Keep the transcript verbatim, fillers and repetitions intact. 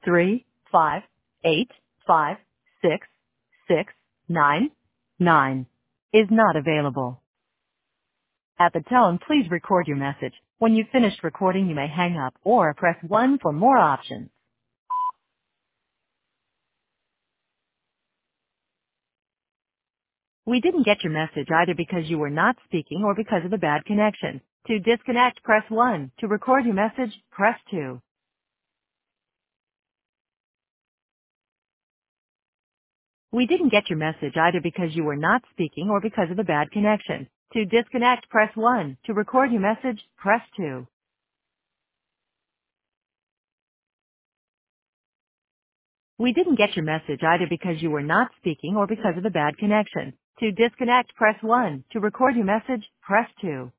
three five eight five six six nine nine is not available. At the tone, please record your message. When you've finished recording, you may hang up or press one for more options. We didn't get your message either because you were not speaking or because of a bad connection. To disconnect, press one. To record your message, press two. We didn't get your message either because you were not speaking or because of a bad connection. To disconnect, press one. To record your message, press two. We didn't get your message either because you were not speaking or because of a bad connection. To disconnect, press one. To record your message, press two.